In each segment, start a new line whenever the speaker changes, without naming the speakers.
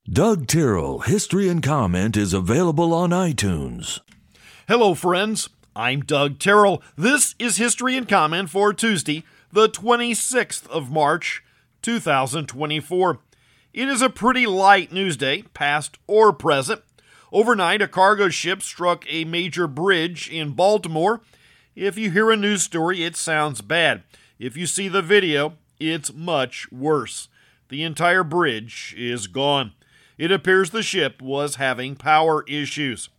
Doug Tyrrell, History and Comment is available on iTunes.
Hello, friends. I'm Doug Tyrrell. This is History and Comment for Tuesday, the 26th of March, 2024. It is a pretty light news day, past or present. Overnight, a cargo ship struck a major bridge in Baltimore. If you hear a news story, it sounds bad. If you see the video, it's much worse. The entire bridge is gone. It appears the ship was having power issues.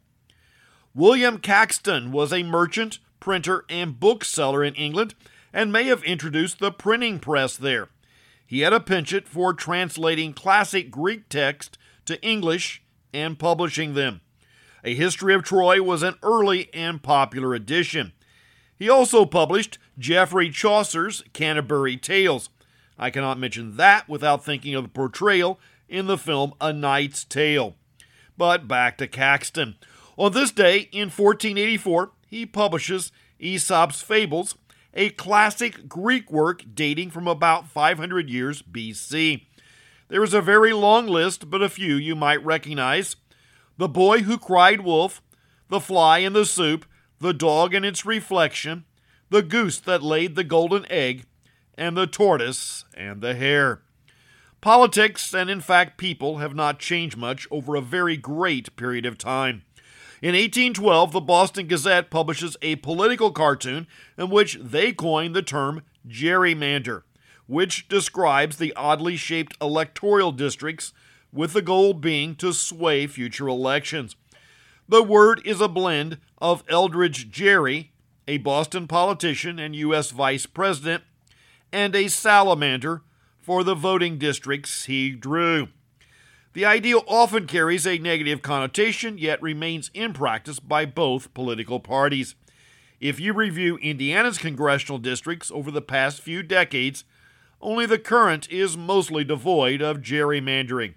William Caxton was a merchant, printer, and bookseller in England and may have introduced the printing press there. He had a penchant for translating classic Greek text to English and publishing them. A History of Troy was an early and popular edition. He also published Geoffrey Chaucer's Canterbury Tales. I cannot mention that without thinking of the portrayal in the film A Knight's Tale. But back to Caxton. On this day in 1484, he publishes Aesop's Fables, a classic Greek work dating from about 500 years BC. There is a very long list, but a few you might recognize. The Boy Who Cried Wolf, The Fly in the Soup, The Dog and Its Reflection, The Goose That Laid the Golden Egg, and The Tortoise and the Hare. Politics, and in fact people, have not changed much over a very great period of time. In 1812, the Boston Gazette publishes a political cartoon in which they coin the term gerrymander, which describes the oddly shaped electoral districts, with the goal being to sway future elections. The word is a blend of Eldridge Gerry, a Boston politician and U.S. vice president, and a salamander for the voting districts he drew. The idea often carries a negative connotation, yet remains in practice by both political parties. If you review Indiana's congressional districts over the past few decades, only the current is mostly devoid of gerrymandering.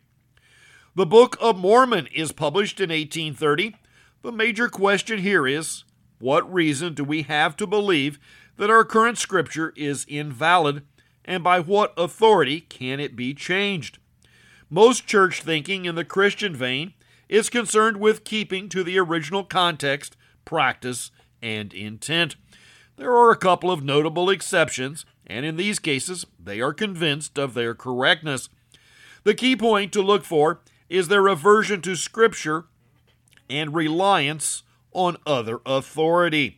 The Book of Mormon is published in 1830. The major question here is, what reason do we have to believe that our current scripture is invalid, and by what authority can it be changed? Most church thinking in the Christian vein is concerned with keeping to the original context, practice, and intent. There are a couple of notable exceptions, and in these cases, they are convinced of their correctness. The key point to look for is their aversion to Scripture and reliance on other authority.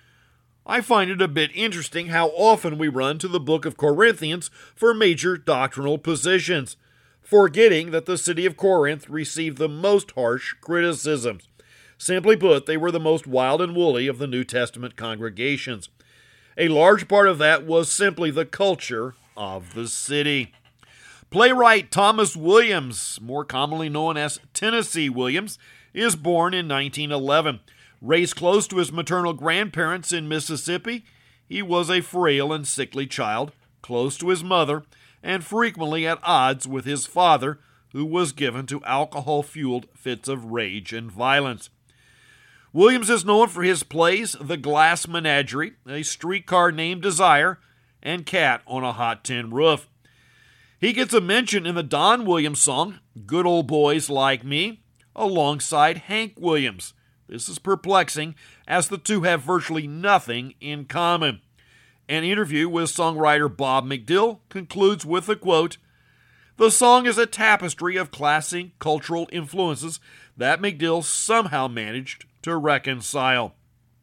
I find it a bit interesting how often we run to the book of Corinthians for major doctrinal positions, forgetting that the city of Corinth received the most harsh criticisms. Simply put, they were the most wild and woolly of the New Testament congregations. A large part of that was simply the culture of the city. Playwright Thomas Williams, more commonly known as Tennessee Williams, is born in 1911. Raised close to his maternal grandparents in Mississippi, he was a frail and sickly child, close to his mother, and frequently at odds with his father, who was given to alcohol-fueled fits of rage and violence. Williams is known for his plays The Glass Menagerie, A Streetcar Named Desire, and Cat on a Hot Tin Roof. He gets a mention in the Don Williams song, Good Old Boys Like Me, alongside Hank Williams. This is perplexing, as the two have virtually nothing in common. An interview with songwriter Bob McDill concludes with the quote, "The song is a tapestry of classic cultural influences that McDill somehow managed to reconcile."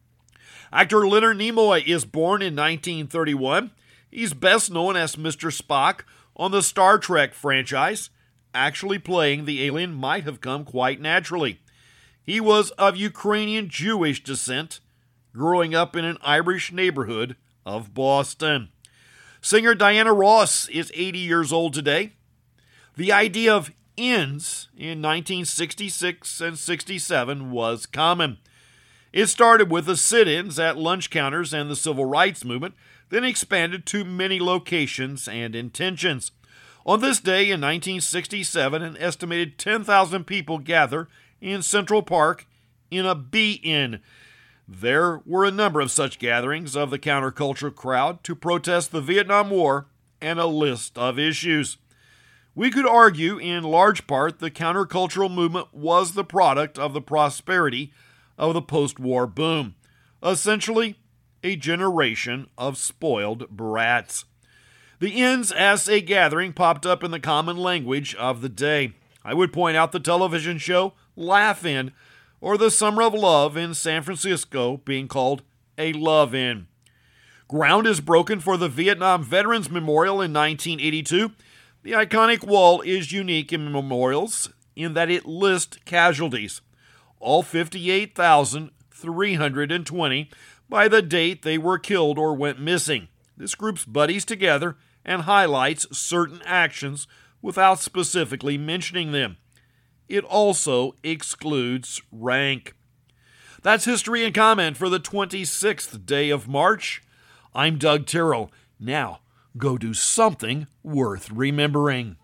Actor Leonard Nimoy is born in 1931. He's best known as Mr. Spock on the Star Trek franchise. Actually playing the alien might have come quite naturally. He was of Ukrainian Jewish descent, growing up in an Irish neighborhood of Boston. Singer Diana Ross is 80 years old today. The idea of inns in 1966 and 67 was common. It started with the sit-ins at lunch counters and the civil rights movement, then expanded to many locations and intentions. On this day in 1967, an estimated 10,000 people gather in Central Park in a be-in. There were a number of such gatherings of the counterculture crowd to protest the Vietnam War and a list of issues. We could argue, in large part, the countercultural movement was the product of the prosperity of the post-war boom. Essentially, a generation of spoiled brats. The Ins as a gathering popped up in the common language of the day. I would point out the television show Laugh-In, or the Summer of Love in San Francisco being called a Love-In. Ground is broken for the Vietnam Veterans Memorial in 1982. The iconic wall is unique in memorials in that it lists casualties, all 58,320, by the date they were killed or went missing. This groups buddies together and highlights certain actions without specifically mentioning them. It also excludes rank. That's History and Comment for the 26th day of March. I'm Doug Terrell. Now, go do something worth remembering.